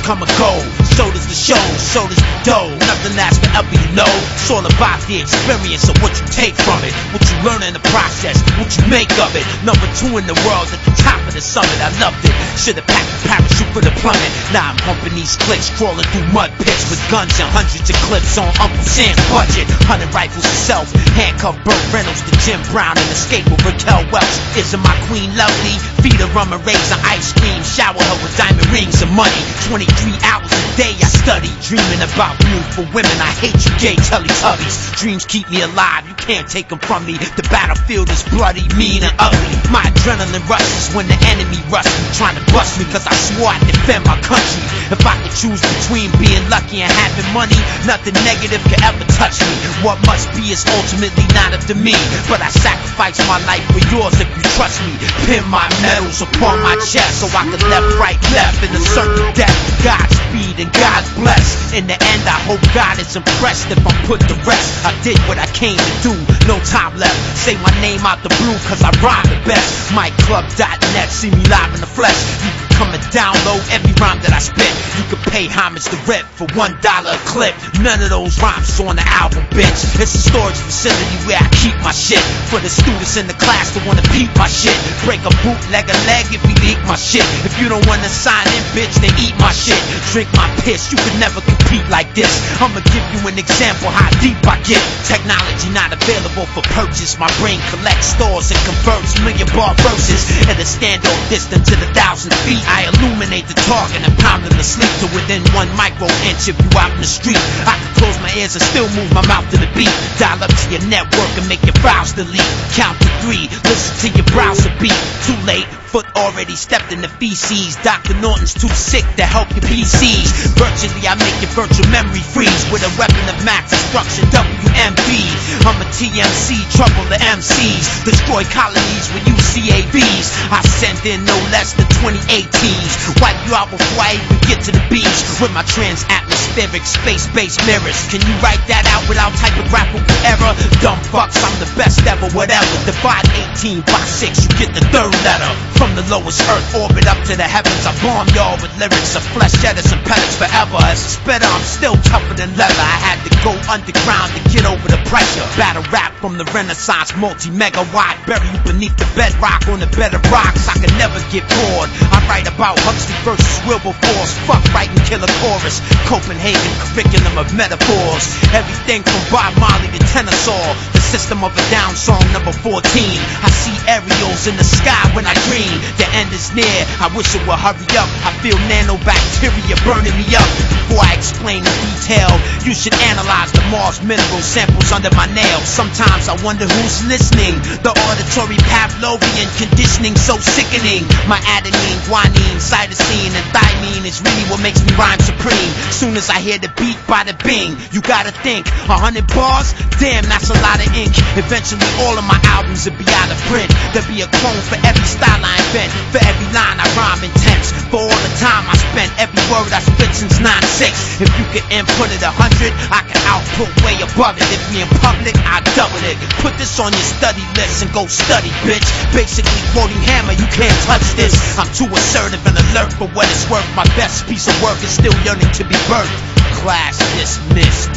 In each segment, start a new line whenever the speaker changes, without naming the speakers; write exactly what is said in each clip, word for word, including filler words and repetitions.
come and go. So does the show, so does the dough. Nothing lasts forever, you know. It's all about the experience of what you take from it, what you learn in the process, what you make of it. Number two in the world, at the top of the summit. I loved it. Should've packed a parachute for the plummet. Now I'm humping these clicks, crawling through mud pits with guns and hundreds of clips on Uncle Sam's budget. Hunting rifles himself, handcuffed Burt Reynolds to Jim Brown, and escape with Raquel Welch. Isn't my queen lovely? Feed her rum and raisin ice cream, shower her with diamond rings and money. twenty-three hours a day I study, dreaming about beautiful women. I hate you gay Teletubbies. Dreams keep me alive, you can't take them from me. The battlefield is bloody, mean and ugly. My adrenaline rushes when the enemy rushes me, trying to bust me, cause I swore I'd defend my country. If I could choose between being lucky and having money, nothing negative could ever touch me. What must be is ultimately not up to me, but I sacrifice my life for yours if you trust me. Pin my medals upon my chest so I can left, right, left in a certain death. Godspeed and God bless. In the end I hope God is impressed if I'm put to rest. I did what I came to do, no time left. Say my name out the blue cause I rhyme the best. Mike Club dot net, see me live in the flesh. You can come and download every rhyme that I spit. You can pay homage to Rip for one dollar a clip. None of those rhymes is on the album, bitch. It's a storage facility where I keep my shit, for the students in the class that wanna peep my shit. Break a bootleg a leg if you leak my shit. If you don't wanna sign in, bitch, then eat my shit. Drink my piss, you could never compete like this. I'ma give you an example how deep I get. Technology not available for purchase. My brain collects, stores, and converts million bar verses at a standoff distance to the thousand feet. I illuminate the target and pound them to sleep to within one micro inch if you out in the street. I can close my ears and still move my mouth to the beat. Dial up to your network and make your files delete. Count to three, listen to your browser beat. Too late, foot already stepped in the feces. Doctor Norton's too sick to help your P Cs. Virtually I make your virtual memory freeze with a weapon of mass destruction, W M V. I'm a T M C, trouble the M Cs. Destroy colonies with U C A Vs. I send in no less than twenty eighteens. Wipe you out before I even get to the beach with my trans-atmospheric space-based mirrors. Can you write that out without typographical error? Dumb fucks, I'm the best ever, whatever. Divide eighteen by six, you get the third letter. From the lowest earth orbit up to the heavens, I bomb y'all with lyrics of flesh, cheddars, and pellets forever. As a spitter, I'm still tougher than leather. I had to go underground to get over the pressure. Battle rap from the Renaissance, multi-megawatt. Bury you beneath the bedrock on the bed of rocks. I can never get bored. I write about Huxley versus Wilberforce. Fuck writing killer chorus. Copenhagen curriculum of metaphors. Everything from Bob Marley to Tennyson. The System of a Down song number fourteen. I see aerials in the sky when I dream. The end is near, I wish it would hurry up. I feel nanobacteria burning me up. Before I explain in detail, you should analyze the Mars mineral samples under my nails. Sometimes I wonder who's listening. The auditory Pavlovian conditioning so sickening. My adenine, guanine, cytosine, and thymine is really what makes me rhyme supreme. Soon as I hear the beat by the bing, you gotta think, a hundred bars? Damn, that's a lot of ink. Eventually all of my albums will be out of print. There'll be a clone for every style I invent. For every line I rhyme intense. For all the time I spent, every word I spit since nine six. If you could input it a hundred, I can output way above it. If we in public, I double it. Put this on your study list and go study, bitch. Basically quoting Hammer, you can't touch this. I'm too assertive and alert for what it's worth. My best piece of work is still yearning to be birthed. Class dismissed.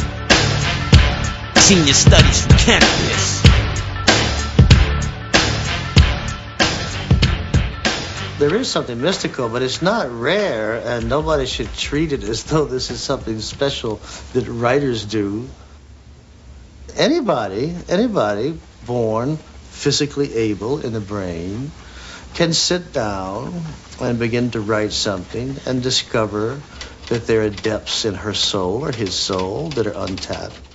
Senior studies from cannabis.
There is something mystical, but it's not rare, and nobody should treat it as though this is something special that writers do. Anybody, anybody born physically able in the brain can sit down and begin to write something and discover that there are depths in her soul or his soul that are untapped.